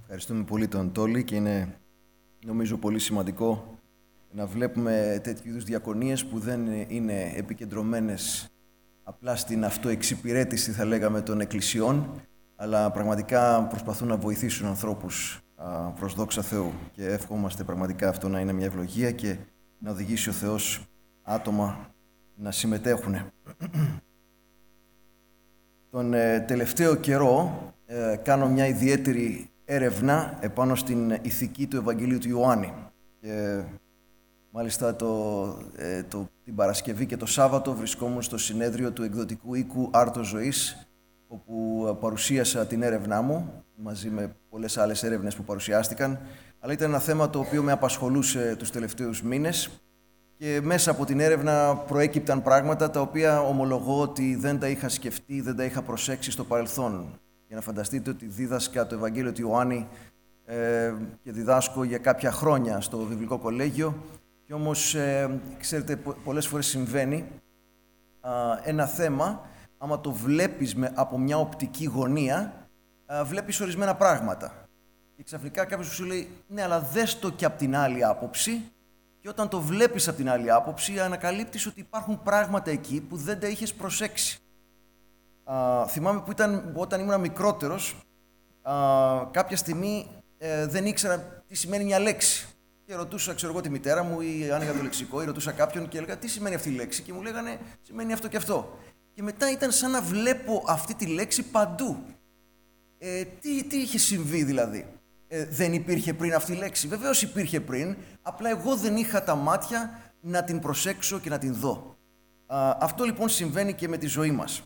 Ευχαριστούμε πολύ τον Τόλι και είναι νομίζω πολύ σημαντικό να βλέπουμε τέτοιου είδους διακονίες που δεν είναι επικεντρωμένες απλά στην αυτοεξυπηρέτηση, θα λέγαμε, των εκκλησιών, αλλά πραγματικά προσπαθούν να βοηθήσουν ανθρώπους προς δόξα Θεού. Και εύχομαστε πραγματικά αυτό να είναι μια ευλογία και να οδηγήσει ο Θεός άτομα να συμμετέχουν. Τον τελευταίο καιρό κάνω μια ιδιαίτερη έρευνα επάνω στην ηθική του Ευαγγελίου του Ιωάννη. Και μάλιστα την Παρασκευή και το Σάββατο βρισκόμουν στο συνέδριο του εκδοτικού οίκου Άρτος Ζωής, όπου παρουσίασα την έρευνά μου, μαζί με πολλές άλλες έρευνες που παρουσιάστηκαν, αλλά ήταν ένα θέμα το οποίο με απασχολούσε τους τελευταίους μήνες και μέσα από την έρευνα προέκυπταν πράγματα τα οποία ομολογώ ότι δεν τα είχα σκεφτεί, δεν τα είχα προσέξει στο παρελθόν. Για να φανταστείτε ότι δίδασκα το Ευαγγέλιο του Ιωάννη και διδάσκω για κάποια χρόνια στο βιβλικό κολέγιο και όμως, ξέρετε, πολλές φορές συμβαίνει ένα θέμα, άμα το βλέπεις από μια οπτική γωνία, βλέπεις ορισμένα πράγματα. Και ξαφνικά κάποιος σου λέει, ναι, αλλά δες το και από την άλλη άποψη, και όταν το βλέπεις από την άλλη άποψη, ανακαλύπτεις ότι υπάρχουν πράγματα εκεί που δεν τα είχες προσέξει. Θυμάμαι που όταν ήμουν μικρότερος, κάποια στιγμή δεν ήξερα τι σημαίνει μια λέξη. Και ρωτούσα, ξέρω εγώ, τη μητέρα μου ή άνοιγα το λεξικό ή ρωτούσα κάποιον και έλεγα τι σημαίνει αυτή η λέξη και μου λέγανε σημαίνει αυτό και αυτό. Και μετά ήταν σαν να βλέπω αυτή τη λέξη παντού. Τι είχε συμβεί δηλαδή? Δεν υπήρχε πριν αυτή η λέξη? Βεβαίως υπήρχε πριν, απλά εγώ δεν είχα τα μάτια να την προσέξω και να την δω. Αυτό λοιπόν συμβαίνει και με τη ζωή μας.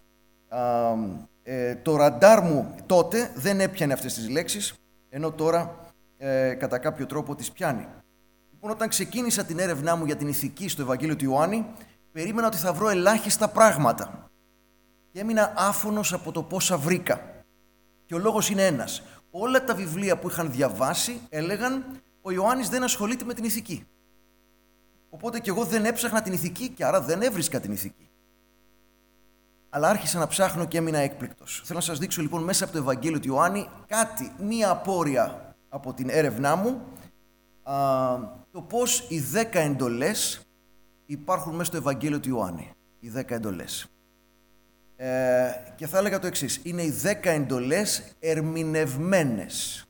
Το ραντάρ μου τότε δεν έπιανε αυτές τις λέξεις, ενώ τώρα κατά κάποιο τρόπο τις πιάνει. Λοιπόν, όταν ξεκίνησα την έρευνά μου για την ηθική στο Ευαγγέλιο του Ιωάννη, περίμενα ότι θα βρω ελάχιστα πράγματα. Και έμεινα άφωνος από το πόσα βρήκα. Και ο λόγος είναι ένας. Όλα τα βιβλία που είχαν διαβάσει έλεγαν ο Ιωάννης δεν ασχολείται με την ηθική. Οπότε και εγώ δεν έψαχνα την ηθική και άρα δεν έβρισκα την ηθική. Αλλά άρχισα να ψάχνω και έμεινα έκπληκτος. Θέλω να σας δείξω λοιπόν μέσα από το Ευαγγέλιο του Ιωάννη μία απόρρεια από την έρευνά μου, το πώς οι 10 εντολές υπάρχουν μέσα στο Ευαγγέλιο του Ιωάννη. Οι 10 εντολές. Και θα έλεγα το εξής. Είναι οι 10 εντολές ερμηνευμένες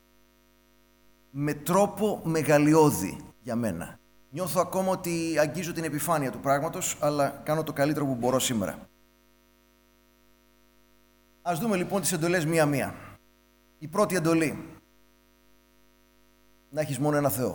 με τρόπο μεγαλειώδη για μένα. Νιώθω ακόμα ότι αγγίζω την επιφάνεια του πράγματος, αλλά κάνω το καλύτερο που μπορώ σήμερα. Ας δούμε λοιπόν τις εντολές μία-μία. Η πρώτη εντολή. Να έχεις μόνο ένα Θεό.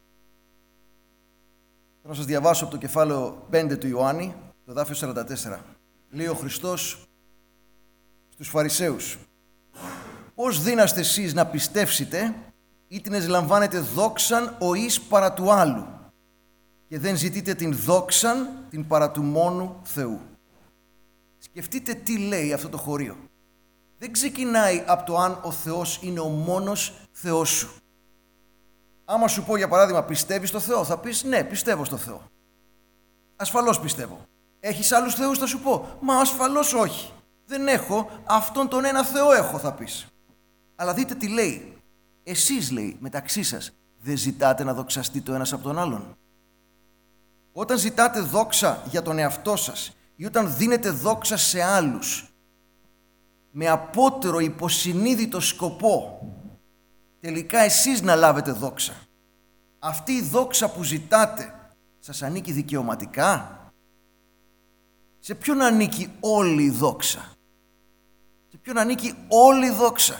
Θα σας διαβάσω από το κεφάλαιο 5 του Ιωάννη, το εδάφιο 44. Λέει ο Χριστός στους Φαρισαίους: «Πώς δύναστε εσείς να πιστεύσετε, ήτινες λαμβάνετε δόξαν ο εις παρά του άλλου, και δεν ζητείτε την δόξαν την παρά του μόνου Θεού». Σκεφτείτε τι λέει αυτό το χωρίο. Δεν ξεκινάει από το αν ο Θεός είναι ο μόνος Θεός σου. Άμα σου πω για παράδειγμα πιστεύεις στο Θεό, θα πεις ναι, πιστεύω στο Θεό. Ασφαλώς πιστεύω. Έχεις άλλους θεούς, θα σου πω. Μα ασφαλώς όχι. Δεν έχω, αυτόν τον ένα Θεό έχω, θα πεις. Αλλά δείτε τι λέει. Εσείς, λέει, μεταξύ σας, δεν ζητάτε να δοξαστεί το ένας από τον άλλον? Όταν ζητάτε δόξα για τον εαυτό σας ή όταν δίνετε δόξα σε άλλους με απότερο υποσυνείδητο σκοπό, τελικά εσείς να λάβετε δόξα, αυτή η δόξα που ζητάτε σας ανήκει δικαιωματικά? Σε ποιον ανήκει όλη η δόξα? Σε ποιον ανήκει όλη η δόξα?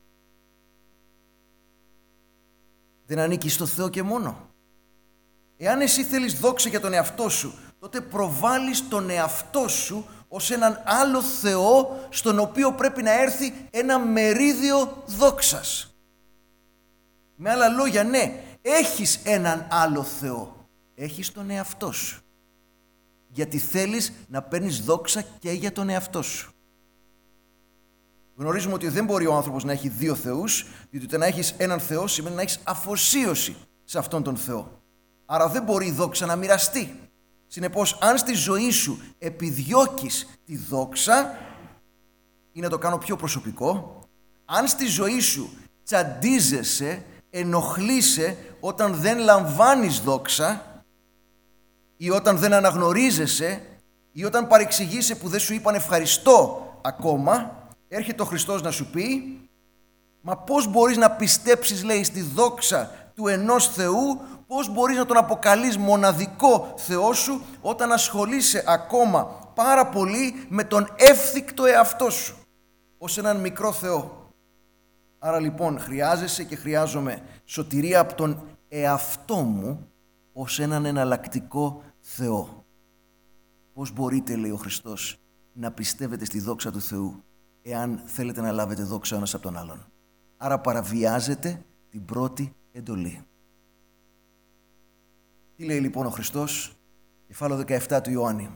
Δεν ανήκει στο Θεό και μόνο. Εάν εσύ θέλεις δόξα για τον εαυτό σου, τότε προβάλλεις τον εαυτό σου ως έναν άλλο Θεό, στον οποίο πρέπει να έρθει ένα μερίδιο δόξας. Με άλλα λόγια, ναι, έχεις έναν άλλο Θεό. Έχεις τον εαυτό σου. Γιατί θέλεις να παίρνεις δόξα και για τον εαυτό σου. Γνωρίζουμε ότι δεν μπορεί ο άνθρωπος να έχει δύο θεούς, διότι το να έχεις έναν Θεό σημαίνει να έχεις αφοσίωση σε αυτόν τον Θεό. Άρα δεν μπορεί η δόξα να μοιραστεί. Συνεπώς, αν στη ζωή σου επιδιώκεις τη δόξα, ή να το κάνω πιο προσωπικό, αν στη ζωή σου τσαντίζεσαι, ενοχλείσαι όταν δεν λαμβάνεις δόξα ή όταν δεν αναγνωρίζεσαι ή όταν παρεξηγείσαι που δεν σου είπαν ευχαριστώ ακόμα, έρχεται ο Χριστός να σου πει «Μα πώς μπορείς να πιστέψεις, λέει, στη δόξα του ενός Θεού, πώς μπορείς να τον αποκαλείς μοναδικό Θεό σου όταν ασχολείσαι ακόμα πάρα πολύ με τον εύθυκτο εαυτό σου ως έναν μικρό Θεό». Άρα λοιπόν χρειάζεσαι και χρειάζομαι σωτηρία από τον εαυτό μου ως έναν εναλλακτικό Θεό. Πώς μπορείτε, λέει ο Χριστός, να πιστεύετε στη δόξα του Θεού εάν θέλετε να λάβετε δόξα ο ένας από τον άλλον? Άρα παραβιάζετε την πρώτη εντολή. Τι λέει λοιπόν ο Χριστός? Κεφάλαιο 17 του Ιωάννη.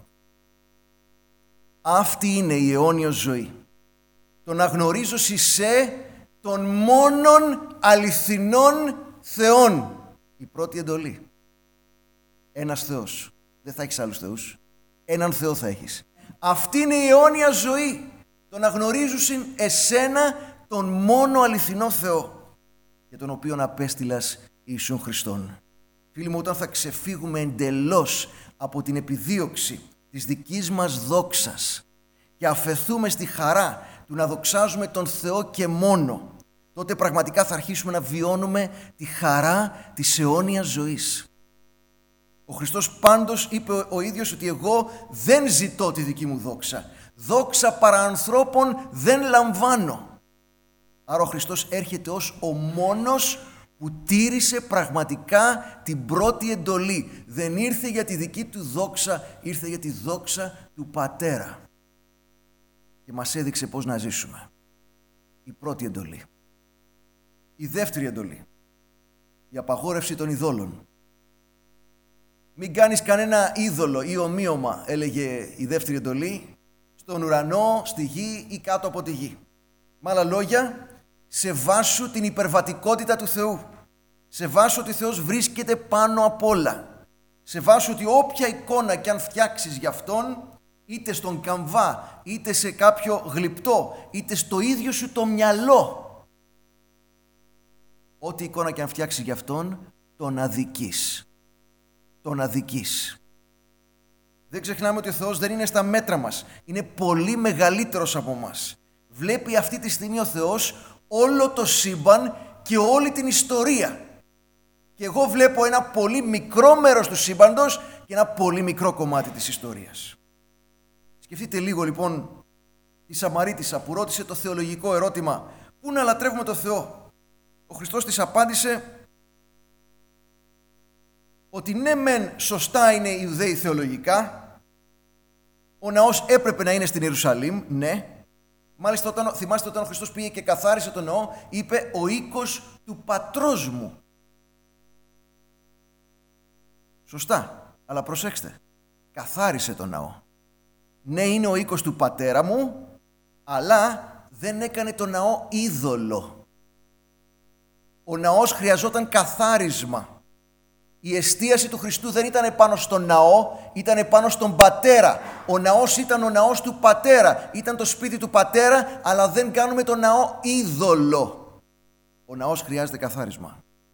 Αυτή είναι η αιώνιος ζωή. Το να γνωρίζω σε τον μόνον αληθινών Θεών. Η πρώτη εντολή. Ένας Θεός. Δεν θα έχεις άλλους θεούς. Έναν Θεό θα έχεις. Αυτή είναι η αιώνια ζωή. Το να γνωρίζουν εσένα τον μόνο αληθινό Θεό, για τον οποίον απέστειλας Ιησούν Χριστόν. Φίλοι μου, όταν θα ξεφύγουμε εντελώς από την επιδίωξη της δικής μας δόξας και αφεθούμε στη χαρά του να δοξάζουμε τον Θεό και μόνο, τότε πραγματικά θα αρχίσουμε να βιώνουμε τη χαρά της αιώνιας ζωής. Ο Χριστός πάντως είπε ο ίδιος ότι εγώ δεν ζητώ τη δική μου δόξα. Δόξα παρά ανθρώπων δεν λαμβάνω. Άρα ο Χριστός έρχεται ως ο μόνος που τήρησε πραγματικά την πρώτη εντολή. Δεν ήρθε για τη δική του δόξα, ήρθε για τη δόξα του Πατέρα. Και μας έδειξε πώς να ζήσουμε. Η πρώτη εντολή. Η δεύτερη εντολή. Η απαγόρευση των ειδόλων. Μην κάνεις κανένα είδωλο ή ομοίωμα, έλεγε η δεύτερη εντολή, στον ουρανό, στη γη ή κάτω από τη γη. Με άλλα λόγια, σεβάσου την υπερβατικότητα του Θεού. Σεβάσου ότι ο Θεός βρίσκεται πάνω απ' όλα. Σεβάσου ότι όποια εικόνα κι αν φτιάξεις για Αυτόν, είτε στον καμβά, είτε σε κάποιο γλυπτό, είτε στο ίδιο σου το μυαλό, ό,τι εικόνα κι αν φτιάξεις για Αυτόν, τον αδικείς. Τον αδικείς. Δεν ξεχνάμε ότι ο Θεός δεν είναι στα μέτρα μας. Είναι πολύ μεγαλύτερος από μας. Βλέπει αυτή τη στιγμή ο Θεός όλο το σύμπαν και όλη την ιστορία. Και εγώ βλέπω ένα πολύ μικρό μέρος του σύμπαντος και ένα πολύ μικρό κομμάτι της ιστορίας. Σκεφτείτε λίγο λοιπόν τη Σαμαρίτισσα που ρώτησε το θεολογικό ερώτημα «Πού να λατρεύουμε το Θεό?» Ο Χριστός της απάντησε ότι ναι μεν σωστά είναι οι Ιουδαίοι θεολογικά, ο ναός έπρεπε να είναι στην Ιερουσαλήμ, ναι. Μάλιστα θυμάστε όταν ο Χριστός πήγε και καθάρισε τον ναό, είπε «Ο οίκος του πατρός μου». Σωστά, αλλά προσέξτε, καθάρισε τον ναό. Ναι, είναι ο οίκος του πατέρα μου, αλλά δεν έκανε τον ναό είδωλο. Ο ναός χρειαζόταν καθάρισμα. Η εστίαση του Χριστού δεν ήταν πάνω στον ναό, ήταν πάνω στον Πατέρα. Ο ναός ήταν ο ναός του Πατέρα. Ήταν το σπίτι του Πατέρα, αλλά δεν κάνουμε τον ναό είδωλο. Ο ναός χρειάζεται καθάρισμα.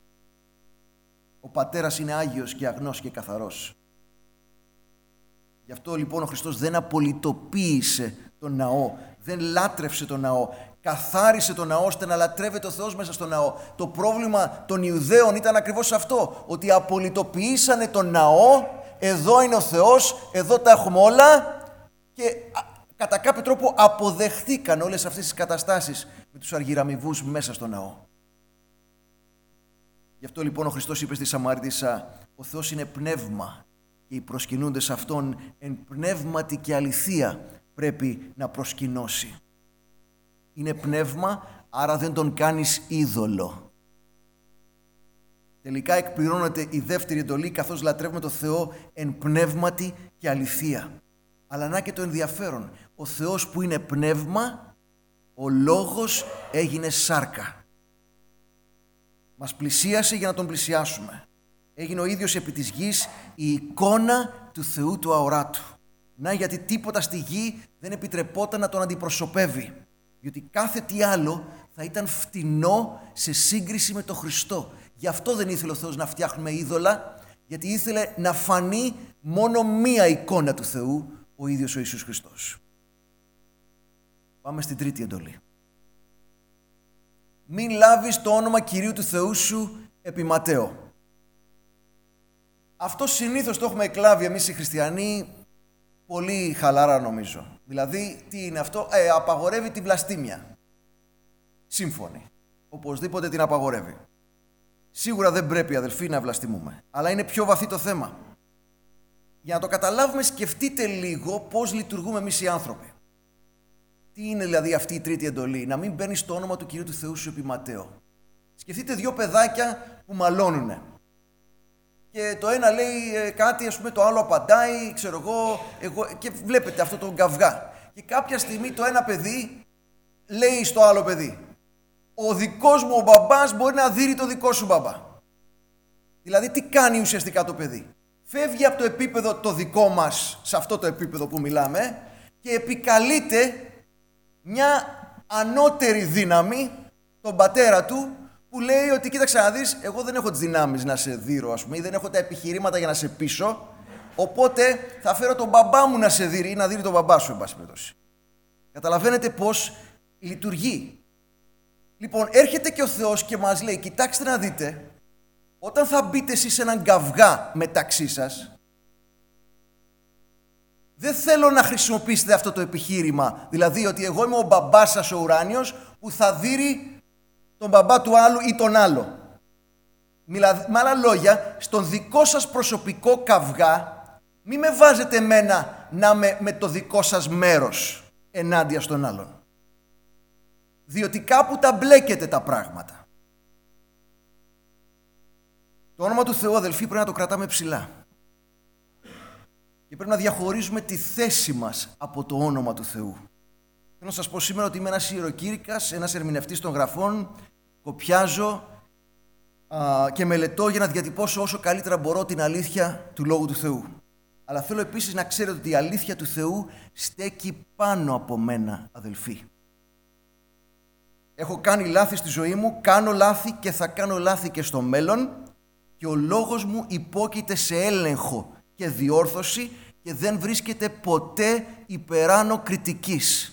Ο Πατέρας είναι Άγιος και αγνός και καθαρός. Γι' αυτό λοιπόν ο Χριστός δεν απολυτοποίησε τον ναό, δεν λάτρευσε τον ναό. Καθάρισε τον ναό ώστε να λατρεύεται ο Θεός μέσα στον ναό. Το πρόβλημα των Ιουδαίων ήταν ακριβώς αυτό, ότι απολυτοποιήσανε τον ναό, εδώ είναι ο Θεός, εδώ τα έχουμε όλα και κατά κάποιο τρόπο αποδεχτήκαν όλες αυτές τις καταστάσεις με τους αργυραμιβούς μέσα στον ναό. Γι' αυτό λοιπόν ο Χριστός είπε στη Σαμαρίτισσα, ο Θεός είναι πνεύμα και οι προσκυνούντες Αυτόν εν πνεύματι και αληθεία πρέπει να προσκυνώσει. Είναι πνεύμα, άρα δεν τον κάνεις είδωλο. Τελικά εκπληρώνεται η δεύτερη εντολή καθώς λατρεύουμε το Θεό εν πνεύματι και αληθεία. Αλλά να και το ενδιαφέρον, ο Θεός που είναι πνεύμα, ο Λόγος έγινε σάρκα. Μας πλησίασε για να τον πλησιάσουμε. Έγινε ο ίδιος επί της γης η εικόνα του Θεού του αοράτου. Να γιατί τίποτα στη γη δεν επιτρεπόταν να τον αντιπροσωπεύει. Διότι κάθε τι άλλο θα ήταν φτηνό σε σύγκριση με τον Χριστό. Γι' αυτό δεν ήθελε ο Θεός να φτιάχνουμε είδωλα, γιατί ήθελε να φανεί μόνο μία εικόνα του Θεού, ο ίδιος ο Ιησούς Χριστός. Πάμε στην τρίτη εντολή. Μην λάβεις το όνομα Κυρίου του Θεού σου επί ματέο. Αυτό συνήθως το έχουμε εκλάβει εμείς οι χριστιανοί πολύ χαλάρα, νομίζω. Δηλαδή, τι είναι αυτό? Απαγορεύει την βλαστήμια. Σύμφωνοι. Οπωσδήποτε την απαγορεύει. Σίγουρα δεν πρέπει, αδελφοί, να βλαστημούμε. Αλλά είναι πιο βαθύ το θέμα. Για να το καταλάβουμε, σκεφτείτε λίγο πώς λειτουργούμε εμείς οι άνθρωποι. Τι είναι δηλαδή αυτή η τρίτη εντολή? Να μην μπαίνεις στο όνομα του Κυρίου του Θεού σου επί ματέο. Σκεφτείτε δύο παιδάκια που μαλώνουνε. Και το ένα λέει κάτι, ας πούμε, το άλλο απαντάει, ξέρω εγώ, και βλέπετε αυτό τον καυγά. Και κάποια στιγμή το ένα παιδί λέει στο άλλο παιδί: ο δικός μου ο μπαμπάς μπορεί να δείρει το δικό σου μπαμπά. Δηλαδή, τι κάνει ουσιαστικά το παιδί? Φεύγει από το επίπεδο το δικό μας, σε αυτό το επίπεδο που μιλάμε, και επικαλείται μια ανώτερη δύναμη, τον πατέρα του, που λέει ότι κοίταξε να δεις, εγώ δεν έχω τις δυνάμεις να σε δείρω, ας πούμε, ή δεν έχω τα επιχειρήματα για να σε πείσω, οπότε θα φέρω τον μπαμπά μου να σε δείρει ή να δείρει τον μπαμπά σου, εν πάση περιπτώσει. Καταλαβαίνετε πώς λειτουργεί? Λοιπόν, έρχεται και ο Θεός και μας λέει: κοιτάξτε να δείτε, όταν θα μπείτε εσείς σε έναν καυγά μεταξύ σας, δεν θέλω να χρησιμοποιήσετε αυτό το επιχείρημα, δηλαδή ότι εγώ είμαι ο μπαμπάς σας ο ουράνιος που θα δείρει τον μπαμπά του άλλου ή τον άλλο. Με άλλα λόγια, στον δικό σας προσωπικό καυγά, μη με βάζετε εμένα να είμαι με το δικό σας μέρος ενάντια στον άλλον. Διότι κάπου τα μπλέκετε τα πράγματα. Το όνομα του Θεού, αδελφοί, πρέπει να το κρατάμε ψηλά. Και πρέπει να διαχωρίζουμε τη θέση μας από το όνομα του Θεού. Θέλω να σας πω σήμερα ότι είμαι ένας ιεροκήρυκας, ένας ερμηνευτής των γραφών, κοπιάζω και μελετώ για να διατυπώσω όσο καλύτερα μπορώ την αλήθεια του Λόγου του Θεού. Αλλά θέλω επίσης να ξέρετε ότι η αλήθεια του Θεού στέκει πάνω από μένα, αδελφοί. Έχω κάνει λάθη στη ζωή μου, κάνω λάθη και θα κάνω λάθη και στο μέλλον, και ο λόγος μου υπόκειται σε έλεγχο και διόρθωση και δεν βρίσκεται ποτέ υπεράνω κριτικής.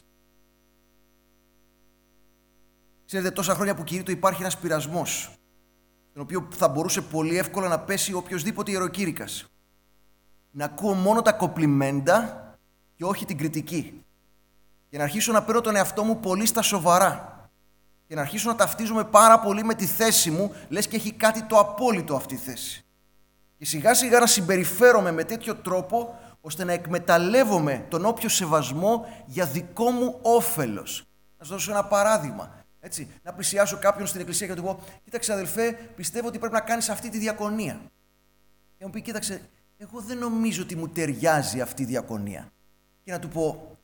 Ξέρετε, τόσα χρόνια που κηρύττω υπάρχει ένας πειρασμός, στον οποίο θα μπορούσε πολύ εύκολα να πέσει οποιοσδήποτε ιεροκήρυκας. Να ακούω μόνο τα κοπλιμέντα και όχι την κριτική. Και να αρχίσω να παίρνω τον εαυτό μου πολύ στα σοβαρά. Και να αρχίσω να ταυτίζομαι πάρα πολύ με τη θέση μου, λες και έχει κάτι το απόλυτο αυτή η θέση. Και σιγά σιγά να συμπεριφέρομαι με τέτοιο τρόπο, ώστε να εκμεταλλεύομαι τον όποιο σεβασμό για δικό μου όφελος. Να σας δώσω ένα παράδειγμα. Έτσι, να πλησιάσω κάποιον στην εκκλησία και να του πω: κοίταξε, αδελφέ, πιστεύω ότι πρέπει να κάνεις αυτή τη διακονία. Και μου πει: κοίταξε, εγώ δεν νομίζω ότι μου ταιριάζει αυτή η διακονία. Και να του πω: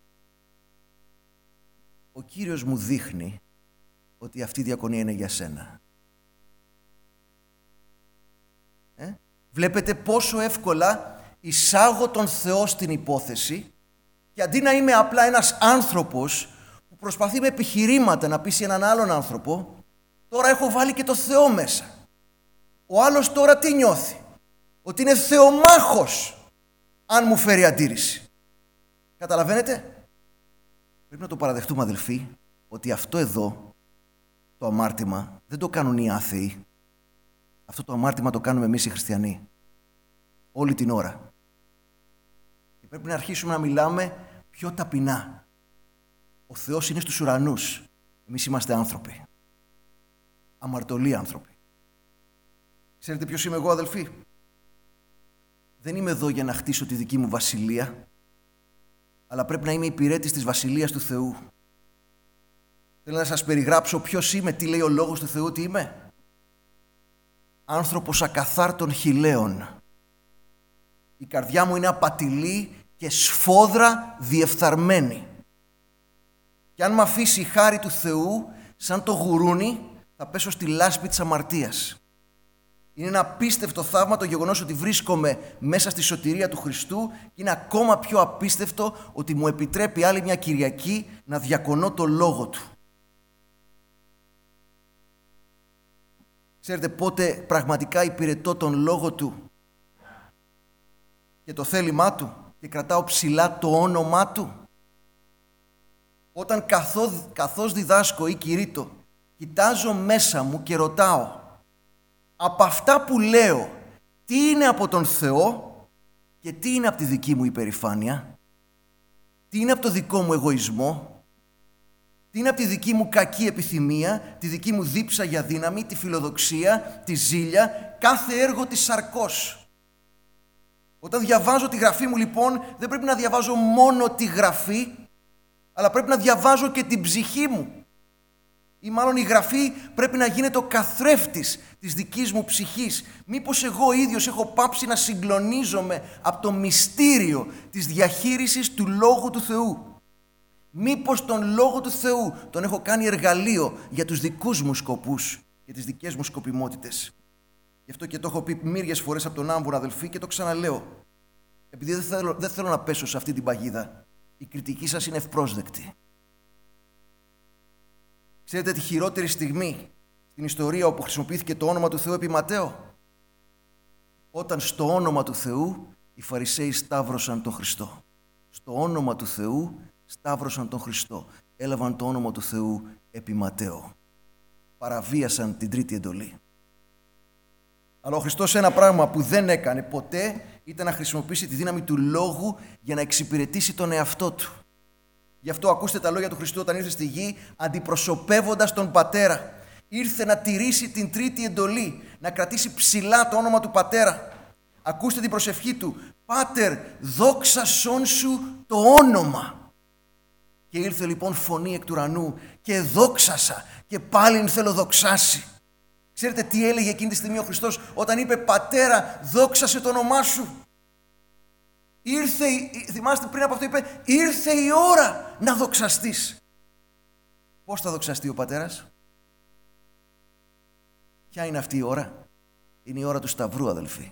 ο Κύριος μου δείχνει ότι αυτή η διακονία είναι για σένα. Βλέπετε πόσο εύκολα εισάγω τον Θεό στην υπόθεση, και αντί να είμαι απλά ένας άνθρωπος που προσπαθεί με επιχειρήματα να πείσει έναν άλλον άνθρωπο, τώρα έχω βάλει και το Θεό μέσα. Ο άλλος τώρα τι νιώθει? Ότι είναι θεομάχος αν μου φέρει αντίρρηση. Καταλαβαίνετε? Πρέπει να το παραδεχτούμε, αδελφοί, ότι αυτό εδώ το αμάρτημα δεν το κάνουν οι άθεοι. Αυτό το αμάρτημα το κάνουμε εμείς οι χριστιανοί. Όλη την ώρα. Και πρέπει να αρχίσουμε να μιλάμε πιο ταπεινά. Ο Θεός είναι στους ουρανούς. Εμείς είμαστε άνθρωποι. Αμαρτωλοί άνθρωποι. Ξέρετε ποιος είμαι εγώ, αδελφοί? Δεν είμαι εδώ για να χτίσω τη δική μου βασιλεία, αλλά πρέπει να είμαι υπηρέτης της βασιλείας του Θεού. Θέλω να σας περιγράψω ποιος είμαι, τι λέει ο Λόγος του Θεού, τι είμαι. Άνθρωπος ακαθάρτων χιλέων. Η καρδιά μου είναι απατηλή και σφόδρα διεφθαρμένη. Και αν μ' αφήσει η χάρη του Θεού, σαν το γουρούνι, θα πέσω στη λάσπη της αμαρτίας. Είναι ένα απίστευτο θαύμα το γεγονός ότι βρίσκομαι μέσα στη σωτηρία του Χριστού, και είναι ακόμα πιο απίστευτο ότι μου επιτρέπει άλλη μια Κυριακή να διακονώ το Λόγο Του. Ξέρετε πότε πραγματικά υπηρετώ τον Λόγο Του και το θέλημά Του και κρατάω ψηλά το όνομά Του? Όταν καθώς διδάσκω ή κηρύττω, κοιτάζω μέσα μου και ρωτάω από αυτά που λέω τι είναι από τον Θεό και τι είναι από τη δική μου υπερηφάνεια, τι είναι από το δικό μου εγωισμό, τι είναι από τη δική μου κακή επιθυμία, τη δική μου δίψα για δύναμη, τη φιλοδοξία, τη ζήλια, κάθε έργο της σαρκός. Όταν διαβάζω τη γραφή μου λοιπόν, δεν πρέπει να διαβάζω μόνο τη γραφή, αλλά πρέπει να διαβάζω και την ψυχή μου. Ή μάλλον η γραφή πρέπει να γίνεται ο καθρέφτης της δικής μου ψυχής. Μήπως εγώ ίδιος έχω πάψει να συγκλονίζομαι από το μυστήριο της διαχείρισης του Λόγου του Θεού? Μήπως τον Λόγο του Θεού τον έχω κάνει εργαλείο για τους δικούς μου σκοπούς και τις δικές μου σκοπιμότητες? Γι' αυτό και το έχω πει μύριες φορές από τον Άμβουρα, αδελφοί, και το ξαναλέω. Επειδή δεν θέλω να πέσω σε αυτή την παγίδα. Η κριτική σας είναι ευπρόσδεκτη. Ξέρετε τη χειρότερη στιγμή στην ιστορία όπου χρησιμοποιήθηκε το όνομα του Θεού επί Ματθαίο? Όταν στο όνομα του Θεού οι Φαρισαίοι σταύρωσαν τον Χριστό. Στο όνομα του Θεού σταύρωσαν τον Χριστό. Έλαβαν το όνομα του Θεού επί Ματθαίο. Παραβίασαν την τρίτη εντολή. Αλλά ο Χριστός ένα πράγμα που δεν έκανε ποτέ ήταν να χρησιμοποιήσει τη δύναμη του Λόγου για να εξυπηρετήσει τον εαυτό Του. Γι' αυτό ακούστε τα λόγια του Χριστού όταν ήρθε στη γη, αντιπροσωπεύοντας τον Πατέρα. Ήρθε να τηρήσει την τρίτη εντολή, να κρατήσει ψηλά το όνομα του Πατέρα. Ακούστε την προσευχή Του. Πάτερ, δόξασόν Σου το όνομα. Και ήρθε λοιπόν φωνή εκ του ουρανού και δόξασα και πάλιν θέλω δοξάσει. Ξέρετε τι έλεγε εκείνη τη στιγμή ο Χριστός όταν είπε Πατέρα, δόξασε το όνομά Σου? Θυμάστε πριν από αυτό είπε, ήρθε η ώρα να δοξαστείς. Πώς θα δοξαστεί ο Πατέρας? Ποια είναι αυτή η ώρα? Είναι η ώρα του Σταυρού, αδελφοί.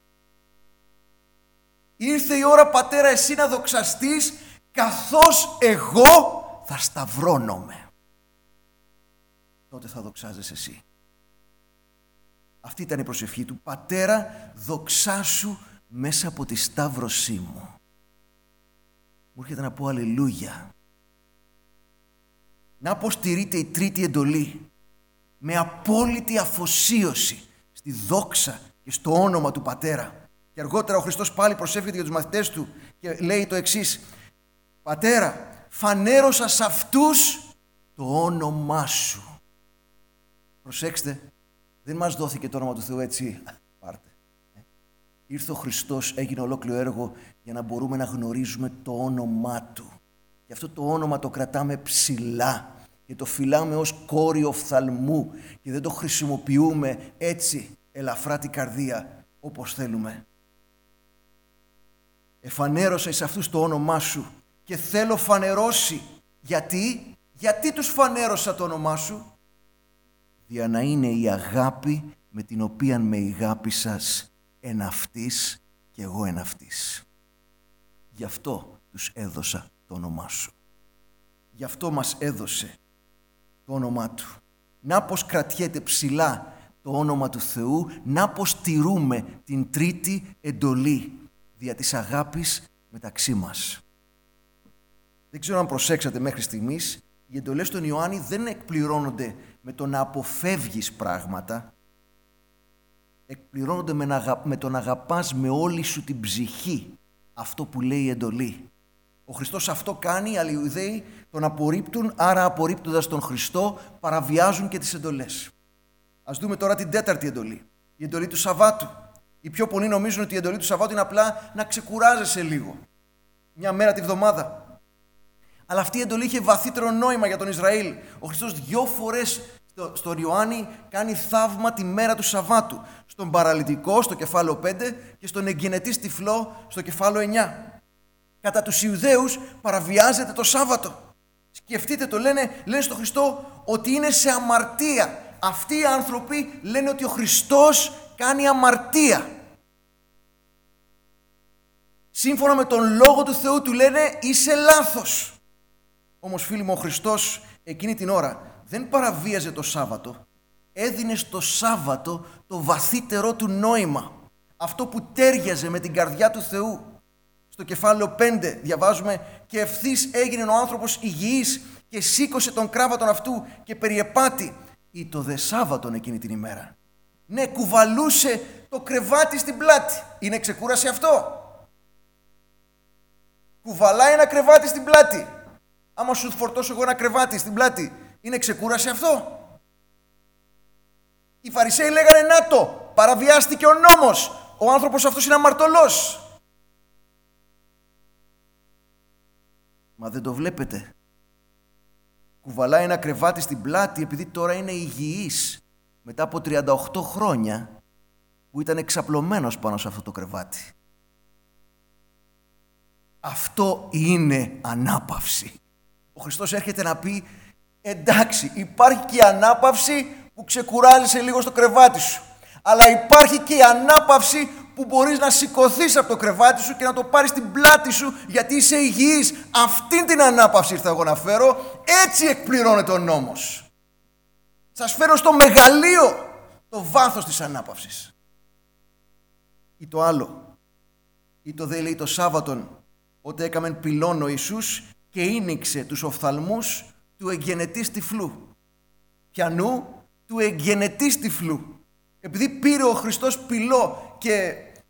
Ήρθε η ώρα, Πατέρα, εσύ να δοξαστείς, καθώς εγώ θα σταυρώνομαι. Τότε θα δοξάζεσαι εσύ. Αυτή ήταν η προσευχή του. Πατέρα, δοξάσου μέσα από τη σταύρωσή μου. Μου έρχεται να πω αλληλούια. Να πως τηρείται η τρίτη εντολή με απόλυτη αφοσίωση στη δόξα και στο όνομα του Πατέρα. Και αργότερα ο Χριστός πάλι προσεύχεται για τους μαθητές Του και λέει το εξής. Πατέρα, φανέρωσα σε αυτούς το όνομά Σου. Προσέξτε, δεν μας δόθηκε το όνομα του Θεού έτσι, πάρτε. Ήρθε ο Χριστός, έγινε ολόκληρο έργο για να μπορούμε να γνωρίζουμε το όνομά Του. Και αυτό το όνομα το κρατάμε ψηλά και το φυλάμε ως κόρη οφθαλμού και δεν το χρησιμοποιούμε έτσι ελαφρά την καρδία όπως θέλουμε. Εφανέρωσα εις αυτούς το όνομά Σου και θέλω φανερώσει. Γιατί τους φανέρωσα το όνομά Σου? Για να είναι η αγάπη με την οποία με ηγάπησας εν αυτής και εγώ εν αυτής. Γι' αυτό τους έδωσα το όνομά Σου. Γι' αυτό μας έδωσε το όνομά Του. Να πως κρατιέται ψηλά το όνομα του Θεού, να πως τηρούμε την τρίτη εντολή δια της αγάπης μεταξύ μας. Δεν ξέρω αν προσέξατε μέχρι στιγμής, οι εντολές των Ιωάννη δεν εκπληρώνονται με το να αποφεύγεις πράγματα. Εκπληρώνονται με το να αγαπάς με όλη σου την ψυχή αυτό που λέει η εντολή. Ο Χριστός αυτό κάνει, οι άλλοι Ιουδαίοι τον απορρίπτουν, άρα απορρίπτοντας τον Χριστό παραβιάζουν και τις εντολές. Ας δούμε τώρα την τέταρτη εντολή, η εντολή του Σαββάτου. Οι πιο πολλοί νομίζουν ότι η εντολή του Σαββάτου είναι απλά να ξεκουράζεσαι λίγο, μια μέρα τη βδομάδα. Αλλά αυτή η εντολή είχε βαθύτερο νόημα για τον Ισραήλ. Ο Χριστός 2 φορές στον Ιωάννη κάνει θαύμα τη μέρα του Σαββάτου. Στον παραλυτικό, στο κεφάλαιο 5 και στον εγκυνετή τυφλό, στο κεφάλαιο 9. Κατά τους Ιουδαίους παραβιάζεται το Σάββατο. Σκεφτείτε το, λένε στον Χριστό ότι είναι σε αμαρτία. Αυτοί οι άνθρωποι λένε ότι ο Χριστός κάνει αμαρτία. Σύμφωνα με τον Λόγο του Θεού του λένε είσαι λάθος. Όμως φίλοι μου, ο Χριστός εκείνη την ώρα δεν παραβίαζε το Σάββατο, έδινε στο Σάββατο το βαθύτερό του νόημα. Αυτό που τέριαζε με την καρδιά του Θεού. Στο κεφάλαιο 5 διαβάζουμε «Και ευθύς έγινε ο άνθρωπος υγιής και σήκωσε τον κράβατον αυτού και περιεπάτη ή το δε Σάββατον εκείνη την ημέρα». Ναι, κουβαλούσε το κρεβάτι στην πλάτη. Είναι ξεκούραση αυτό? Κουβαλάει ένα κρεβάτι στην πλάτη. Άμα σου φορτώσω εγώ ένα κρεβάτι στην πλάτη, είναι ξεκούραση αυτό? Οι Φαρισαίοι λέγανε «Να το, παραβιάστηκε ο νόμος, ο άνθρωπος αυτός είναι αμαρτωλός». Μα δεν το βλέπετε? Κουβαλάει ένα κρεβάτι στην πλάτη επειδή τώρα είναι υγιής μετά από 38 χρόνια που ήταν εξαπλωμένος πάνω σε αυτό το κρεβάτι. Αυτό είναι ανάπαυση. Ο Χριστός έρχεται να πει εντάξει, υπάρχει και η ανάπαυση που ξεκουράζεσαι λίγο στο κρεβάτι σου, αλλά υπάρχει και η ανάπαυση που μπορείς να σηκωθείς από το κρεβάτι σου και να το πάρεις στην πλάτη σου γιατί είσαι υγιής. Αυτήν την ανάπαυση ήρθα εγώ να φέρω. Έτσι εκπληρώνεται ο νόμος. Σας φέρω στο μεγαλείο το βάθος της ανάπαυσης. Ή το άλλο. Ή το δε λέει το Σάββατον, ότι έκαμεν πυλών ο Ιησούς και ίνιξε τους οφθαλμούς του εγγενετής τυφλού. Πιανού? Του εγγενετής τυφλού. Επειδή πήρε ο Χριστός πυλό και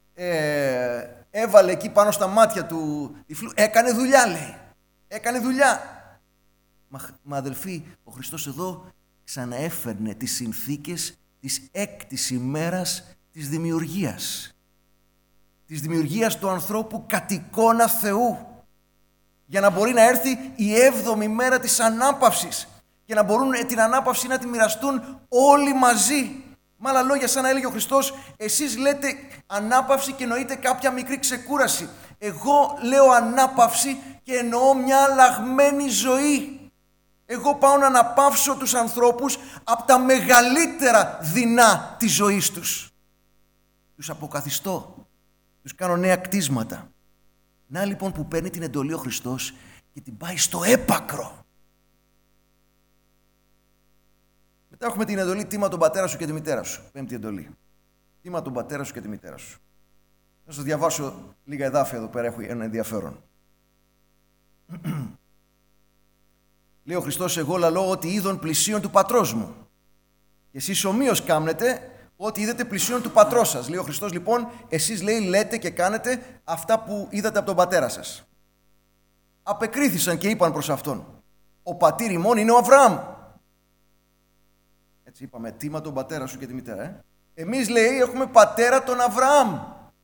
έβαλε εκεί πάνω στα μάτια του τυφλού, έκανε δουλειά, λέει. Έκανε δουλειά. Μα αδελφοί, ο Χριστός εδώ ξαναέφερνε τις συνθήκες της έκτης ημέρας της δημιουργίας. Της δημιουργίας του ανθρώπου κατ' εικόνα Θεού. Για να μπορεί να έρθει η 7η μέρα της ανάπαυσης και να μπορούν την ανάπαυση να τη μοιραστούν όλοι μαζί. Με άλλα λόγια, σαν να έλεγε ο Χριστός, εσείς λέτε ανάπαυση και εννοείτε κάποια μικρή ξεκούραση. Εγώ λέω ανάπαυση και εννοώ μια αλλαγμένη ζωή. Εγώ πάω να αναπαύσω τους ανθρώπους από τα μεγαλύτερα δεινά της ζωής τους. Τους αποκαθιστώ, τους κάνω νέα κτίσματα. Να λοιπόν που παίρνει την εντολή ο Χριστός και την πάει στο έπακρο. Μετά έχουμε την εντολή τίμα τον πατέρα σου και τη μητέρα σου. 5η εντολή. Τίμα τον πατέρα σου και τη μητέρα σου. Θα σας διαβάσω λίγα εδάφια εδώ πέρα, έχω ένα ενδιαφέρον. Λέει ο Χριστός, εγώ λαλώ ότι είδον πλησίον του πατρός μου. Και εσείς ομοίως κάμνετε ότι είδατε πλησίον του πατρός σας. Λέει ο Χριστός λοιπόν, εσείς λέει λέτε και κάνετε αυτά που είδατε από τον πατέρα σας. Απεκρίθησαν και είπαν προς αυτόν, ο πατήρ ημών είναι ο Αβραάμ. Έτσι είπαμε, τίμα τον πατέρα σου και τη μητέρα. Εμείς λέει έχουμε πατέρα τον Αβραάμ.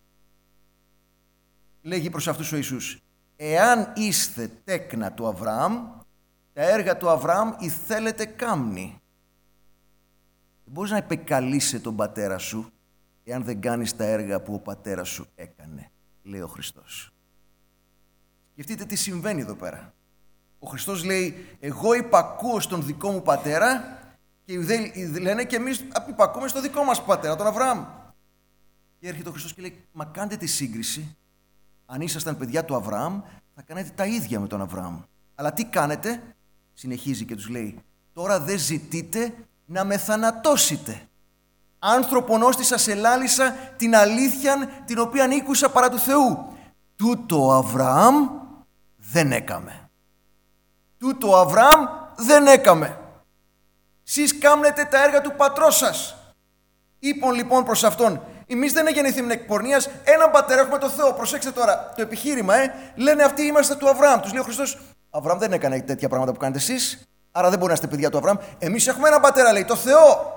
Λέγει προς αυτούς ο Ιησούς, εάν είστε τέκνα του Αβραάμ, τα έργα του Αβραάμ ηθέλετε κάμνη. Δεν μπορείς να επεκαλείσαι τον πατέρα σου εάν δεν κάνεις τα έργα που ο πατέρας σου έκανε, λέει ο Χριστός. Σκεφτείτε τι συμβαίνει εδώ πέρα. Ο Χριστός λέει, εγώ υπακούω στον δικό μου πατέρα και λένε και εμείς υπακούμε στον δικό μας πατέρα, τον Αβραάμ. Και έρχεται ο Χριστός και λέει, μα κάντε τη σύγκριση. Αν ήσασταν παιδιά του Αβραάμ, θα κάνετε τα ίδια με τον Αβραάμ. Αλλά τι κάνετε, συνεχίζει και τους λέει, τώρα δεν ζητείτε να με θανατώσετε. Άνθρωπον ώστι σας ελάλησα την αλήθεια την οποία ήκουσα παρά του Θεού. Τούτο ο Αβραάμ δεν έκαμε. Τούτο ο Αβραάμ δεν έκαμε. Σεις κάμνετε τα έργα του πατρός σας. Είπαν λοιπόν προς αυτόν, εμείς δεν γεννηθήμεν εκ πορνείας, έναν πατέρα έχουμε το Θεό. Προσέξτε τώρα το επιχείρημα, λένε αυτοί είμαστε του Αβραάμ. Τους λέει ο Χριστός, Αβραάμ δεν έκανε τέτοια πράγματα που κάνετε εσείς, άρα δεν μπορεί να είστε παιδιά του Αβραάμ. Εμείς έχουμε έναν πατέρα, λέει, το Θεό.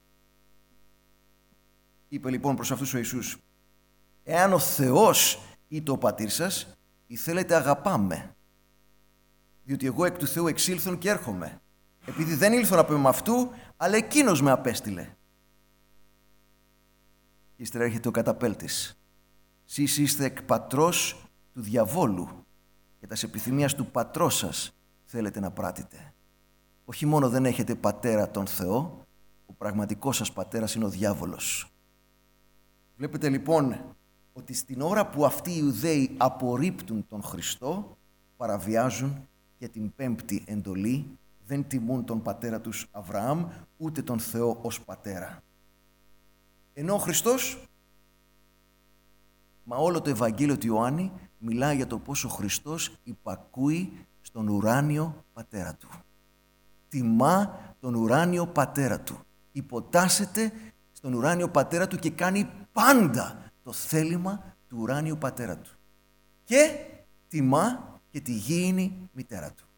Είπε λοιπόν προς αυτούς ο Ιησούς, εάν ο Θεός ή το πατήρ σας, ή θέλετε αγαπάμε, διότι εγώ εκ του Θεού εξήλθον και έρχομαι, επειδή δεν ήλθον από με αυτού, αλλά εκείνος με απέστειλε. Και ύστερα έρχεται ο καταπέλτης. Σεις είστε εκ πατρός του διαβόλου και τας επιθυμίας του πατρός σας θέλετε να πράτετε. Όχι μόνο δεν έχετε πατέρα τον Θεό, ο πραγματικός σας πατέρας είναι ο διάβολος. Βλέπετε λοιπόν ότι στην ώρα που αυτοί οι Ιουδαίοι απορρίπτουν τον Χριστό, παραβιάζουν και την 5η εντολή, δεν τιμούν τον πατέρα τους Αβραάμ, ούτε τον Θεό ως πατέρα. Ενώ ο Χριστός, μα όλο το Ευαγγέλιο του Ιωάννη μιλάει για το πώς ο Χριστός υπακούει στον ουράνιο πατέρα του. Τιμά τον ουράνιο πατέρα του. Υποτάσσεται στον ουράνιο πατέρα του και κάνει πάντα το θέλημα του ουράνιου πατέρα του. Και τιμά και τη γήινη μητέρα του.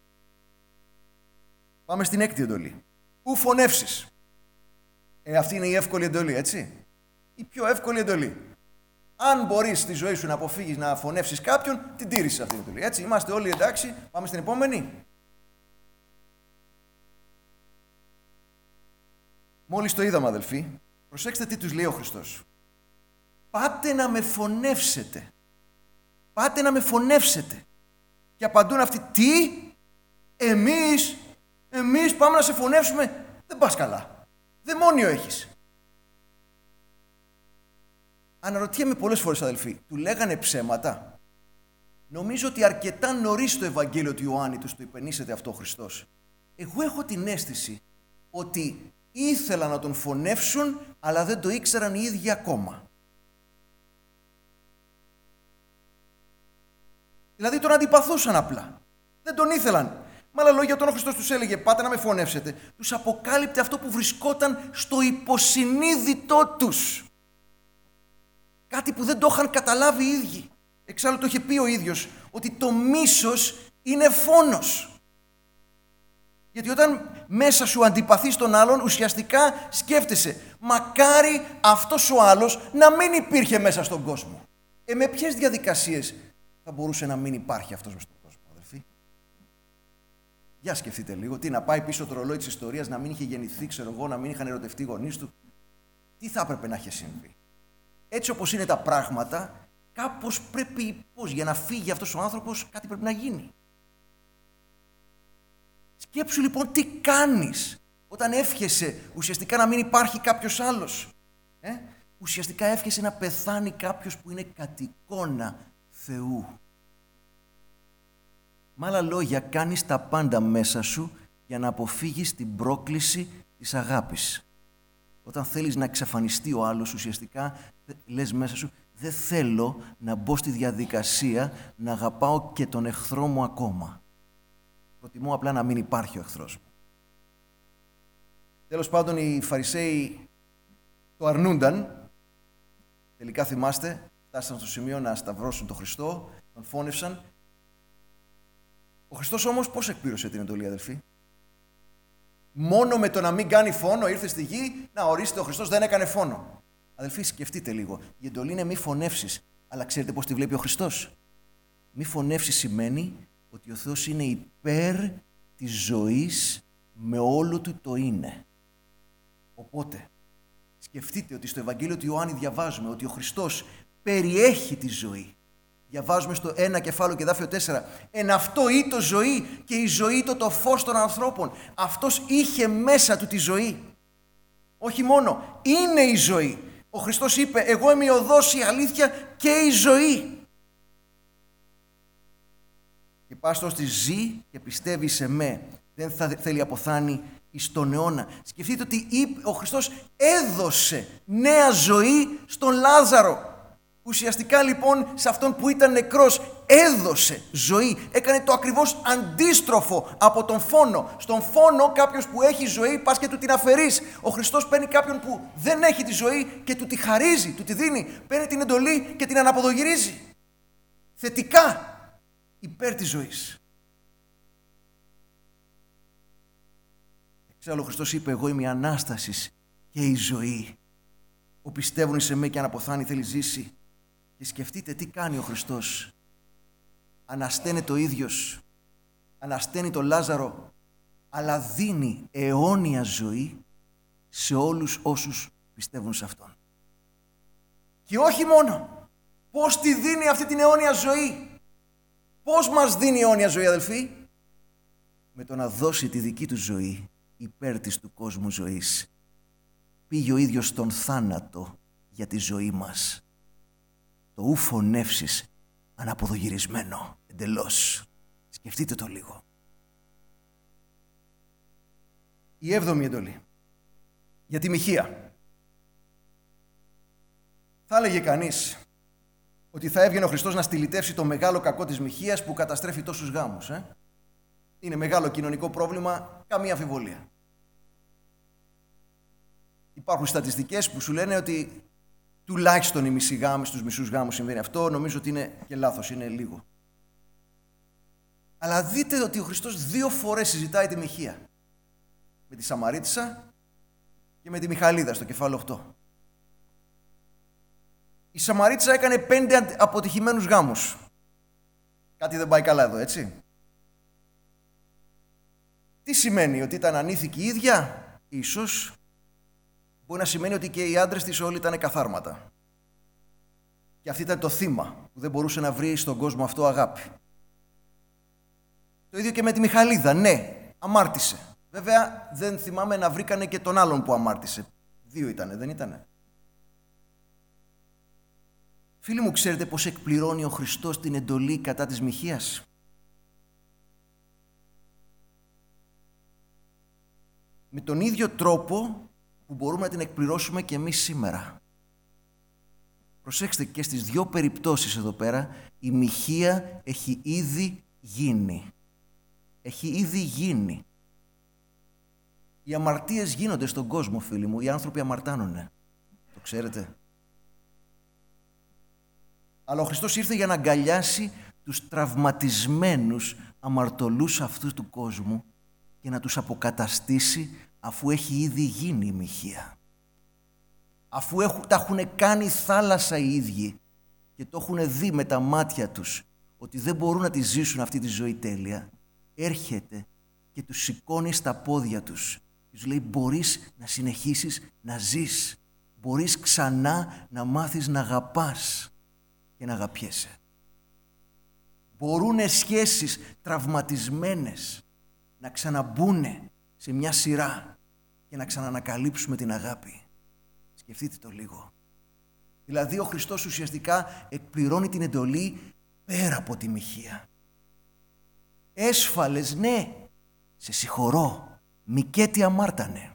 Πάμε στην έκτη εντολή. Ου φωνεύσεις. Αυτή είναι η εύκολη εντολή, έτσι. Η πιο εύκολη εντολή. Αν μπορείς στη ζωή σου να αποφύγεις να φωνεύσεις κάποιον, την τήρησες αυτή την εντολή. Έτσι, είμαστε όλοι εντάξει. Πάμε στην επόμενη. Μόλις το είδαμε, αδελφοί, προσέξτε τι τους λέει ο Χριστός. Πάτε να με φωνεύσετε. Πάτε να με φωνεύσετε. Και απαντούν αυτοί, τι, εμείς πάμε να σε φωνεύσουμε. Δεν πας καλά. Δαιμόνιο έχεις. Αναρωτιέμαι πολλές φορές, αδελφοί, του λέγανε ψέματα. Νομίζω ότι αρκετά νωρίς στο Ευαγγέλιο του Ιωάννη τους το υπενήσεται αυτό ο Χριστός. Εγώ έχω την αίσθηση ότι ήθελαν να τον φωνεύσουν, αλλά δεν το ήξεραν οι ίδιοι ακόμα. Δηλαδή τον αντιπαθούσαν απλά. Δεν τον ήθελαν. Με άλλα λόγια, όταν ο Χριστός τους έλεγε πάτε να με φωνεύσετε, τους αποκάλυπτε αυτό που βρισκόταν στο υποσυνείδητό τους. Κάτι που δεν το είχαν καταλάβει οι ίδιοι. Εξάλλου το είχε πει ο ίδιος, ότι το μίσος είναι φόνος. Γιατί όταν μέσα σου αντιπαθείς τον άλλον, ουσιαστικά σκέφτεσαι, μακάρι αυτός ο άλλος να μην υπήρχε μέσα στον κόσμο. Με ποιες διαδικασίες θα μπορούσε να μην υπάρχει αυτός μέσα στον κόσμο, αδελφοί? Για σκεφτείτε λίγο, τι να πάει πίσω το ρολόι της ιστορίας, να μην είχε γεννηθεί, ξέρω εγώ, να μην είχαν ερωτευτεί οι γονείς του. Τι θα έπρεπε να είχε συμβεί? Έτσι όπως είναι τα πράγματα, κάπως πρέπει, για να φύγει αυτός ο άνθρωπος, κάτι πρέπει να γίνει. Σκέψου λοιπόν τι κάνεις όταν εύχεσαι ουσιαστικά να μην υπάρχει κάποιος άλλος. Ουσιαστικά εύχεσαι να πεθάνει κάποιος που είναι κατ' εικόνα Θεού. Με άλλα λόγια, κάνεις τα πάντα μέσα σου για να αποφύγεις την πρόκληση της αγάπης. Όταν θέλεις να εξαφανιστεί ο άλλος, ουσιαστικά λες μέσα σου, δεν θέλω να μπω στη διαδικασία να αγαπάω και τον εχθρό μου ακόμα. Προτιμώ απλά να μην υπάρχει ο εχθρός μου. Τέλος πάντων, οι Φαρισαίοι το αρνούνταν. Τελικά θυμάστε, φτάσαν στο σημείο να σταυρώσουν τον Χριστό, τον φώνευσαν. Ο Χριστός όμως πώς εκπλήρωσε την εντολή, αδελφοί? Μόνο με το να μην κάνει φόνο ήρθε στη γη, να ορίστε, ο Χριστός δεν έκανε φόνο. Αδελφοί, σκεφτείτε λίγο. Η εντολή είναι μη φωνεύσεις. Αλλά ξέρετε πώς τη βλέπει ο Χριστός? Μη φωνεύσεις σημαίνει ότι ο Θεός είναι υπέρ της ζωής με όλο του το είναι. Οπότε, σκεφτείτε ότι στο Ευαγγέλιο του Ιωάννη διαβάζουμε ότι ο Χριστός περιέχει τη ζωή. Διαβάζουμε στο 1 κεφάλαιο και εδάφιο 4. Εν αυτό ήτο ζωή και η ζωή ήτο το φως των ανθρώπων. Αυτός είχε μέσα του τη ζωή. Όχι μόνο, είναι η ζωή. Ο Χριστός είπε, εγώ είμαι η οδός, η αλήθεια και η ζωή. Και πας ώστε ζει και πιστεύει σε με, δεν θα θέλει αποθάνει εις τον αιώνα. Σκεφτείτε ότι ο Χριστός έδωσε νέα ζωή στον Λάζαρο. Ουσιαστικά λοιπόν σε αυτόν που ήταν νεκρός έδωσε ζωή. Έκανε το ακριβώς αντίστροφο από τον φόνο. Στον φόνο κάποιος που έχει ζωή πας και του την αφαιρείς. Ο Χριστός παίρνει κάποιον που δεν έχει τη ζωή και του τη χαρίζει, του τη δίνει. Παίρνει την εντολή και την αναποδογυρίζει. Θετικά, υπέρ της ζωής. Εξάλλου ο Χριστός είπε, εγώ είμαι η Ανάστασης και η ζωή. Ο πιστεύουν σε με και αν αποθάνει θέλει ζήσει. Και σκεφτείτε τι κάνει ο Χριστός. Ανασταίνεται ο ίδιος, ανασταίνει τον Λάζαρο, αλλά δίνει αιώνια ζωή σε όλους όσους πιστεύουν σε Αυτόν. Και όχι μόνο, πώς τη δίνει αυτή την αιώνια ζωή? Πώς μας δίνει αιώνια ζωή, αδελφοί? Με το να δώσει τη δική του ζωή υπέρ της του κόσμου ζωής. Πήγε ο ίδιος στον θάνατο για τη ζωή μας. Το ου φωνεύσεις αναποδογυρισμένο εντελώς. Σκεφτείτε το λίγο. Η 7η εντολή. Για τη μοιχεία. Θα έλεγε κανείς ότι θα έβγαινε ο Χριστός να στυλιτεύσει το μεγάλο κακό της μοιχείας που καταστρέφει τόσους γάμους. Είναι μεγάλο κοινωνικό πρόβλημα, καμία αμφιβολία. Υπάρχουν στατιστικές που σου λένε ότι τουλάχιστον οι μισοί γάμοι, στους μισούς γάμους συμβαίνει αυτό. Νομίζω ότι είναι και λάθος, είναι λίγο. Αλλά δείτε ότι ο Χριστός 2 φορές συζητάει τη μοιχεία. Με τη Σαμαρίτισσα και με τη Μιχαλίδα στο κεφάλαιο 8. Η Σαμαρίτισσα έκανε 5 αποτυχημένους γάμους. Κάτι δεν πάει καλά εδώ, έτσι. Τι σημαίνει, ότι ήταν ανήθικη η ίδια? Ίσως. Μπορεί να σημαίνει ότι και οι άντρες της όλοι ήταν καθάρματα. Και αυτή ήταν το θύμα που δεν μπορούσε να βρει στον κόσμο αυτό αγάπη. Το ίδιο και με τη Μιχαλίδα. Ναι, αμάρτησε. Βέβαια δεν θυμάμαι να βρήκανε και τον άλλον που αμάρτησε. 2 ήτανε, δεν ήτανε? Φίλοι μου, ξέρετε πώς εκπληρώνει ο Χριστός την εντολή κατά της μοιχείας? Με τον ίδιο τρόπο που μπορούμε να την εκπληρώσουμε και εμείς σήμερα. Προσέξτε, και στις 2 περιπτώσεις εδώ πέρα η μοιχεία έχει ήδη γίνει. Έχει ήδη γίνει. Οι αμαρτίες γίνονται στον κόσμο, φίλοι μου. Οι άνθρωποι αμαρτάνουνε. Το ξέρετε. Αλλά ο Χριστός ήρθε για να αγκαλιάσει τους τραυματισμένους αμαρτωλούς αυτούς του κόσμου και να τους αποκαταστήσει, αφού έχει ήδη γίνει η μοιχεία. Αφού τα έχουν κάνει θάλασσα οι ίδιοι και το έχουν δει με τα μάτια τους ότι δεν μπορούν να τη ζήσουν αυτή τη ζωή τέλεια, έρχεται και τους σηκώνει στα πόδια τους. Τους λέει, μπορείς να συνεχίσεις να ζεις. Μπορείς ξανά να μάθεις να αγαπάς και να αγαπιέσαι. Μπορούνε σχέσεις τραυματισμένες να ξαναμπούνε σε μια σειρά και να ξανανακαλύψουμε την αγάπη. Σκεφτείτε το λίγο. Δηλαδή ο Χριστός ουσιαστικά εκπληρώνει την εντολή πέρα από τη μοιχεία. Έσφαλες, ναι, σε συγχωρώ, μικέτι αμάρτανε.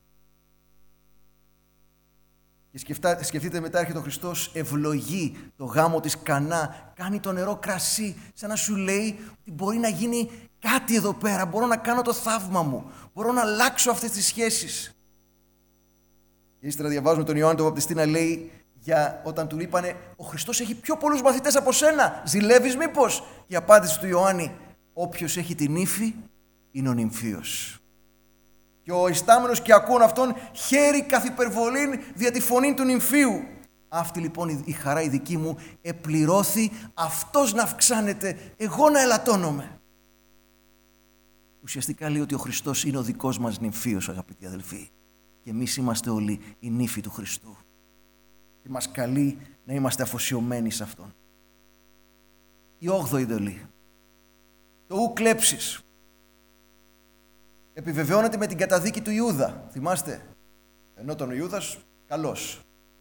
Και σκεφτείτε, μετά έρχεται ο Χριστός, ευλογεί το γάμο της Κανά, κάνει το νερό κρασί, σαν να σου λέει ότι μπορεί να γίνει κάτι εδώ πέρα, μπορώ να κάνω το θαύμα μου, μπορώ να αλλάξω αυτές τις σχέσεις. Και ύστερα διαβάζουμε τον Ιωάννη τον Βαπτιστή να λέει, όταν του είπανε, ο Χριστός έχει πιο πολλούς μαθητές από σένα, ζηλεύεις μήπως? Η απάντηση του Ιωάννη, όποιος έχει την ύφη είναι ο νυμφίος. Και ο ιστάμενος και ακούν αυτόν χαίρει καθ' υπερβολήν δια τη φωνή του νυμφίου. Αυτή λοιπόν η χαρά η δική μου επληρώθη, αυτός να αυξάνεται, εγώ να ελαττώνομαι. Ουσιαστικά λέει ότι ο Χριστός είναι ο δικός μας νυμφίος, αγαπητοί αδελφοί. Και εμείς είμαστε όλοι οι νύφοι του Χριστού. Και μας καλεί να είμαστε αφοσιωμένοι σε Αυτόν. Η 8η εντολή. Το ου κλέψεις. Επιβεβαιώνεται με την καταδίκη του Ιούδα. Θυμάστε, ενώ τον Ιούδας καλός.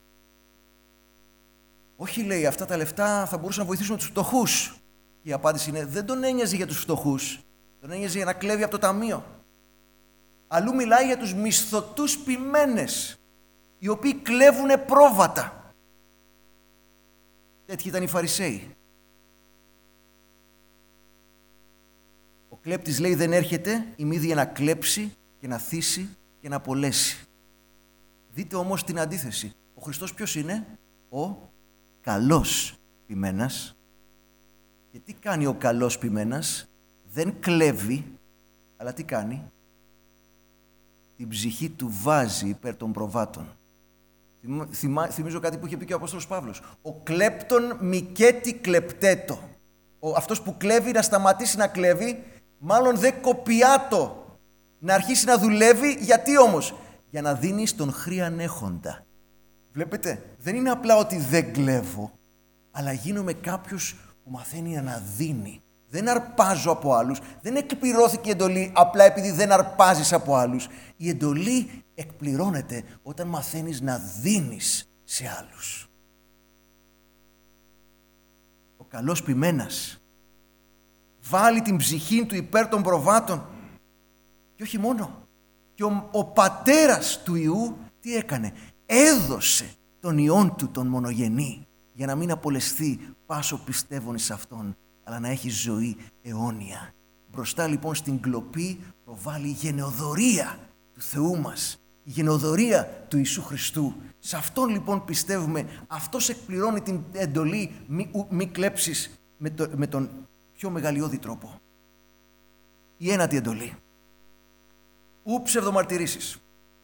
Όχι, λέει, αυτά τα λεφτά θα μπορούσαν να βοηθήσουν τους φτωχούς. Και η απάντηση είναι, δεν τον ένοιαζε για τους φτωχούς. Τον ένοιαζε για να κλέβει από το ταμείο. Αλλού μιλάει για τους μισθωτούς ποιμένες, οι οποίοι κλέβουνε πρόβατα. Τέτοιοι ήταν οι Φαρισαίοι. Ο κλέπτης, λέει, δεν έρχεται ημίδια να κλέψει και να θύσει και να απολέσει. Δείτε όμως την αντίθεση. Ο Χριστός ποιος είναι? Ο καλός ποιμένας. Και τι κάνει ο καλός ποιμένας? Δεν κλέβει, αλλά τι κάνει? Την ψυχή του βάζει υπέρ των προβάτων. Θυμίζω κάτι που είχε πει και ο Απόστολος Παύλος. Ο κλέπτον μικέτι κλεπτέτο. Αυτός που κλέβει να σταματήσει να κλέβει, μάλλον δεν κοπιάτο να αρχίσει να δουλεύει. Γιατί όμως? Για να δίνει στον χρίαν έχοντα. Βλέπετε, δεν είναι απλά ότι δεν κλέβω, αλλά γίνομαι κάποιος που μαθαίνει να δίνει. Δεν αρπάζω από άλλους. Δεν εκπληρώθηκε η εντολή απλά επειδή δεν αρπάζεις από άλλους. Η εντολή εκπληρώνεται όταν μαθαίνεις να δίνεις σε άλλους. Ο καλός ποιμένας βάλει την ψυχή του υπέρ των προβάτων. Και όχι μόνο. Και ο πατέρας του Υιού τι έκανε? Έδωσε τον Υιόν του τον μονογενή, για να μην απολεσθεί πάσο πιστεύων εις Αυτόν, αλλά να έχει ζωή αιώνια. Μπροστά λοιπόν στην κλοπή προβάλλει η γενεοδορία του Θεού μας, η γενεοδορία του Ιησού Χριστού. Σε Αυτόν λοιπόν πιστεύουμε, Αυτός εκπληρώνει την εντολή μη κλέψεις με τον πιο μεγαλειώδη τρόπο. Η ένατη εντολή. Ου ψευδομαρτυρήσεις.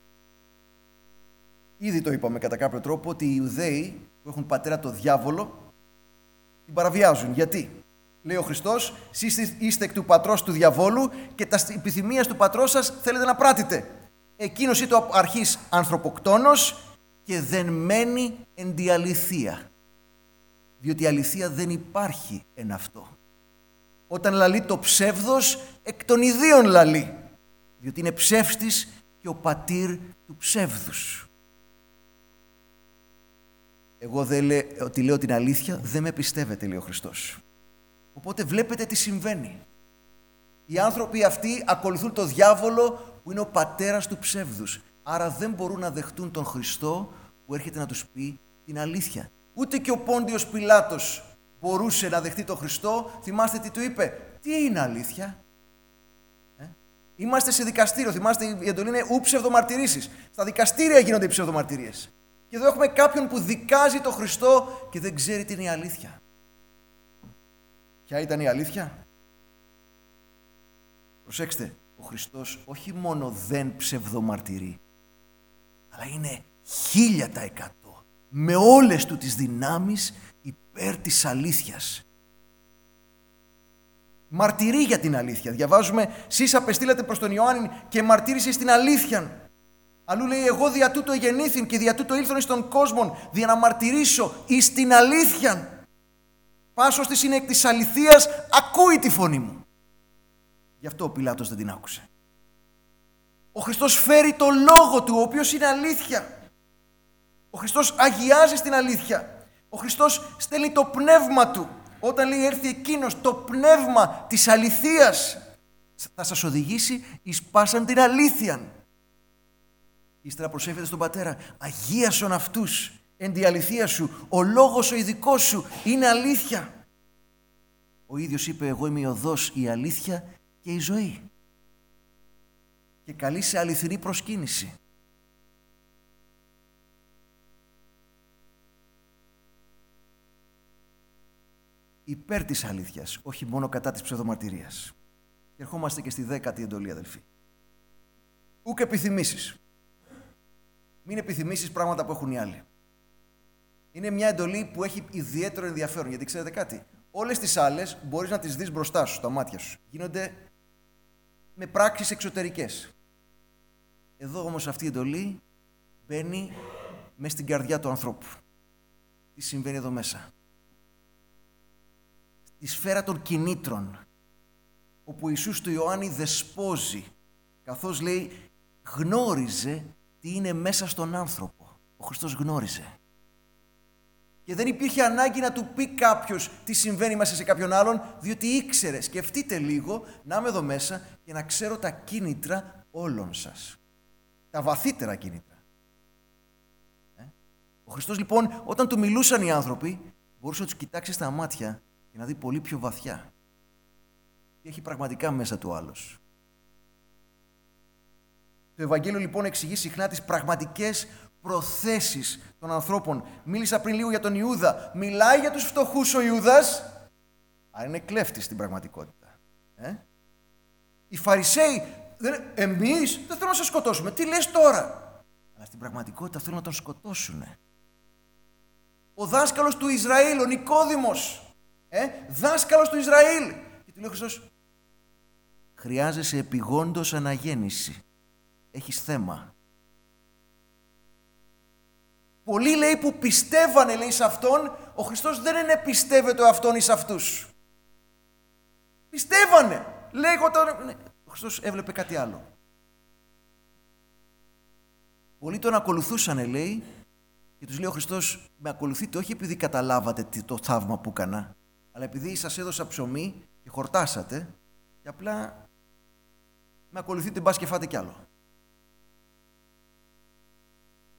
Ήδη το είπαμε κατά κάποιο τρόπο ότι οι Ιουδαίοι που έχουν πατέρα το διάβολο την παραβιάζουν. Γιατί? Λέει ο Χριστός, εσείς είστε εκ του πατρός του διαβόλου και τα επιθυμίας του πατρός σας θέλετε να πράττετε. Εκείνος είναι το αρχής ανθρωποκτόνος και δεν μένει εν τη αληθεία. Διότι η αληθεία δεν υπάρχει εν αυτό. Όταν λαλεί το ψεύδος, εκ των ιδίων λαλεί. Διότι είναι ψεύστης και ο πατήρ του ψεύδους. Εγώ ότι λέω την αλήθεια, δεν με πιστεύετε, λέει ο Χριστός. Οπότε βλέπετε τι συμβαίνει. Οι άνθρωποι αυτοί ακολουθούν το διάβολο που είναι ο πατέρας του ψεύδους. Άρα δεν μπορούν να δεχτούν τον Χριστό που έρχεται να τους πει την αλήθεια. Ούτε και ο Πόντιος Πιλάτος μπορούσε να δεχτεί τον Χριστό. Θυμάστε τι του είπε? Τι είναι αλήθεια? Είμαστε σε δικαστήριο. Θυμάστε, η εντολή είναι ου ψευδομαρτυρήσεις. Στα δικαστήρια γίνονται οι ψευδομαρτυρίες. Και εδώ έχουμε κάποιον που δικάζει τον Χριστό και δεν ξέρει τι είναι η αλήθεια. Ποια ήταν η αλήθεια? Προσέξτε, ο Χριστός όχι μόνο δεν ψευδομαρτυρεί, αλλά είναι 1000% με όλες του τις δυνάμεις υπέρ της αλήθειας. Μαρτυρεί για την αλήθεια. Διαβάζουμε, σεις απεστήλατε προς τον Ιωάννη και μαρτύρησε στην αλήθεια. Αλλού λέει, εγώ δια τούτο εγεννήθην και δια τούτο ήλθον εις τον κόσμον, δια να μαρτυρήσω εις την αλήθεια. Πάσος της είναι εκ της αληθείας, ακούει τη φωνή μου. Γι' αυτό ο Πιλάτος δεν την άκουσε. Ο Χριστός φέρει το λόγο του, ο οποίος είναι αλήθεια. Ο Χριστός αγιάζει στην αλήθεια. Ο Χριστός στέλνει το πνεύμα του. Όταν λέει έρθει εκείνος, το πνεύμα της αληθείας θα σας οδηγήσει εις πάσαν την αλήθεια. Ύστερα προσεύχεται στον Πατέρα, αγίασον αυτούς εν τη αληθεία σου, ο λόγος ο ειδικός σου είναι αλήθεια. Ο ίδιος είπε, εγώ είμαι η οδός, η αλήθεια και η ζωή. Και καλεί σε αληθινή προσκύνηση. Υπέρ της αλήθειας, όχι μόνο κατά της ψευδομαρτυρίας. Και ερχόμαστε και στη 10η εντολή, αδελφοί. Ούκ επιθυμήσεις. Μην επιθυμήσεις πράγματα που έχουν οι άλλοι. Είναι μια εντολή που έχει ιδιαίτερο ενδιαφέρον, γιατί ξέρετε κάτι. Όλες τις άλλες μπορείς να τις δεις μπροστά σου, στα μάτια σου. Γίνονται με πράξεις εξωτερικές. Εδώ όμως αυτή η εντολή μπαίνει μέσα στην καρδιά του ανθρώπου. Τι συμβαίνει εδώ μέσα? Στη σφαίρα των κινήτρων, όπου ο Ιησούς του Ιωάννη δεσπόζει, καθώς λέει γνώριζε τι είναι μέσα στον άνθρωπο. Ο Χριστός γνώριζε. Και δεν υπήρχε ανάγκη να του πει κάποιος τι συμβαίνει μέσα σε κάποιον άλλον, διότι ήξερε. Σκεφτείτε λίγο να είμαι εδώ μέσα και να ξέρω τα κίνητρα όλων σας. Τα βαθύτερα κίνητρα. Ο Χριστός λοιπόν, όταν του μιλούσαν οι άνθρωποι, μπορούσε να τους κοιτάξει στα μάτια και να δει πολύ πιο βαθιά. Τι έχει πραγματικά μέσα του άλλος. Το Ευαγγέλιο λοιπόν εξηγεί συχνά τις πραγματικές προθέσεις των ανθρώπων. Μίλησα πριν λίγο για τον Ιούδα. Μιλάει για τους φτωχούς ο Ιούδας, αλλά είναι κλέφτης στην πραγματικότητα. Οι Φαρισαίοι, εμείς δεν θέλουμε να σε σκοτώσουμε. Τι λες τώρα? Αλλά στην πραγματικότητα θέλουν να τον σκοτώσουν. Ο δάσκαλος του Ισραήλ, ο Νικόδημος, δάσκαλος του Ισραήλ. Και του λέει ο Χριστός, χρειάζεσαι επιγόντως αναγέννηση. Έχεις θέμα. Πολλοί λέει που πιστεύανε λέει σε Αυτόν, ο Χριστός δεν είναι πιστεύεται ο Αυτόν εις αυτούς. Πιστεύανε. Λέγονταν, ο Χριστός έβλεπε κάτι άλλο. Πολλοί τον ακολουθούσαν λέει και τους λέει ο Χριστός, με ακολουθείτε όχι επειδή καταλάβατε το θαύμα που έκανα, αλλά επειδή σας έδωσα ψωμί και χορτάσατε και απλά με ακολουθείτε μπας και φάτε κι άλλο.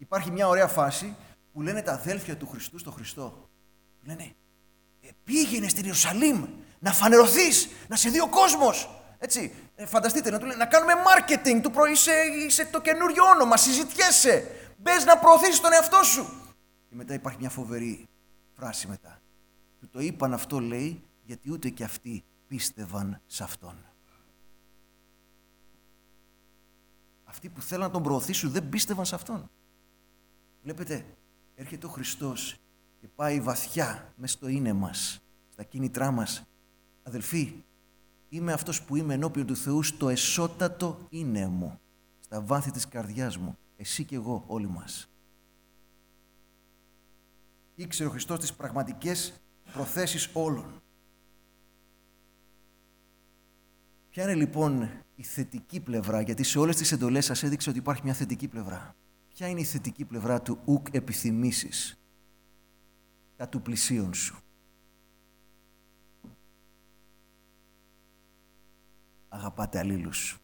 Υπάρχει μια ωραία φάση που λένε τα αδέλφια του Χριστού στο Χριστό. Λένε, πήγαινε στην Ιερουσαλήμ να φανερωθείς, να σε δει ο κόσμος. Έτσι, φανταστείτε, να του λένε, να κάνουμε marketing, του είσαι το καινούριο όνομα, συζητιέσαι, μπες να προωθήσεις τον εαυτό σου. Και μετά υπάρχει μια φοβερή φράση μετά. Του το είπαν αυτό, λέει, γιατί ούτε και αυτοί πίστευαν σε αυτόν. Αυτοί που θέλαν να τον προωθήσουν δεν πίστευαν σε αυτόν. Βλέπετε, έρχεται ο Χριστός και πάει βαθιά μες στο είναι μας, στα κίνητρά μας. Αδελφοί, είμαι αυτός που είμαι ενώπιον του Θεού στο εσώτατο είναι μου, στα βάθη της καρδιάς μου, εσύ και εγώ όλοι μας. Ήξερε ο Χριστός τις πραγματικές προθέσεις όλων. Ποια είναι λοιπόν η θετική πλευρά, γιατί σε όλες τις εντολές σας έδειξε ότι υπάρχει μια θετική πλευρά. Ποια είναι η θετική πλευρά του ουκ επιθυμήσεις, τα του πλησίον σου. Αγαπάτε αλλήλους.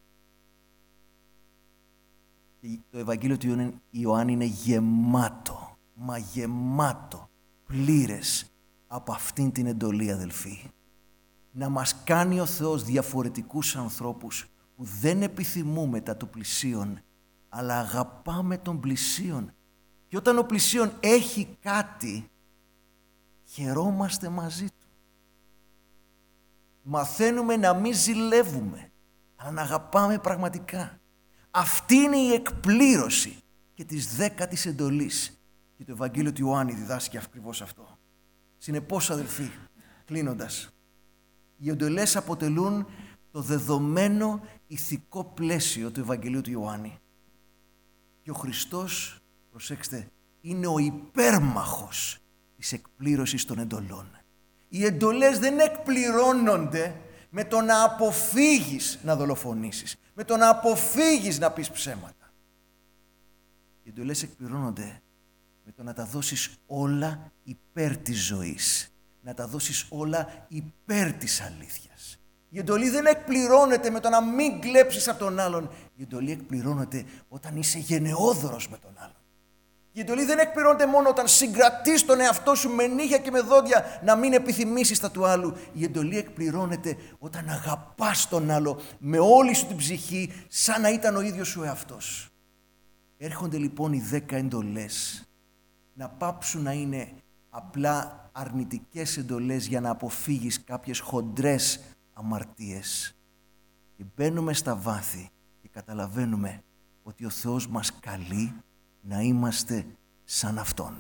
Και το Ευαγγέλιο του Ιωάννη είναι γεμάτο, μα γεμάτο, πλήρες από αυτήν την εντολή, αδελφοί. Να μας κάνει ο Θεός διαφορετικούς ανθρώπους που δεν επιθυμούμε τα του πλησίον, αλλά αγαπάμε τον πλησίον. Και όταν ο πλησίον έχει κάτι, χαιρόμαστε μαζί του. Μαθαίνουμε να μην ζηλεύουμε, αλλά να αγαπάμε πραγματικά. Αυτή είναι η εκπλήρωση και της 10ης εντολής. Και το Ευαγγέλιο του Ιωάννη διδάσκει ακριβώς αυτό. Συνεπώς, αδελφοί, κλείνοντας, οι εντολές αποτελούν το δεδομένο ηθικό πλαίσιο του Ευαγγελίου του Ιωάννη. Και ο Χριστός, προσέξτε, είναι ο υπέρμαχος της εκπλήρωσης των εντολών. Οι εντολές δεν εκπληρώνονται με το να αποφύγεις να δολοφονήσεις, με το να αποφύγεις να πεις ψέματα. Οι εντολές εκπληρώνονται με το να τα δώσεις όλα υπέρ της ζωής, να τα δώσεις όλα υπέρ της αλήθειας. Η εντολή δεν εκπληρώνεται με το να μην κλέψεις από τον άλλον. Η εντολή εκπληρώνεται όταν είσαι γενναιόδωρος με τον άλλον. Η εντολή δεν εκπληρώνεται μόνο όταν συγκρατείς τον εαυτό σου με νύχια και με δόντια να μην επιθυμήσεις τα του άλλου. Η εντολή εκπληρώνεται όταν αγαπάς τον άλλο με όλη σου την ψυχή, σαν να ήταν ο ίδιος ο εαυτός. Έρχονται λοιπόν οι 10 εντολές να πάψουν να είναι απλά αρνητικές εντολές για να αποφύγεις κάποιες χοντρές αμαρτίες. Και μπαίνουμε στα βάθη και καταλαβαίνουμε ότι ο Θεός μας καλεί να είμαστε σαν Αυτόν.